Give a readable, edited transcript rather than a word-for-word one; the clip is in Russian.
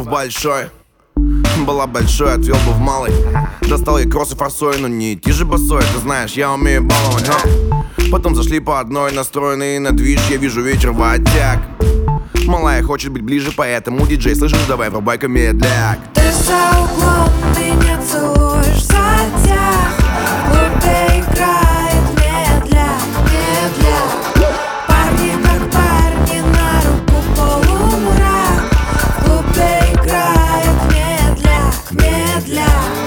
в большой. Была большой, отвел бы в малый. Достал ей кроссы форсой, но не идти же босой. Ты знаешь, я умею баловать, Потом зашли по одной, настроенные на движ. Я вижу вечер в оттяг. Малая хочет быть ближе, поэтому диджей, слышишь, давай врубай-ка медляк. Ты за углом меня целуешь в затяг. В клубе играет медляк, медляк. Парни как парни, на руку полумрак. В клубе играет медляк, медляк.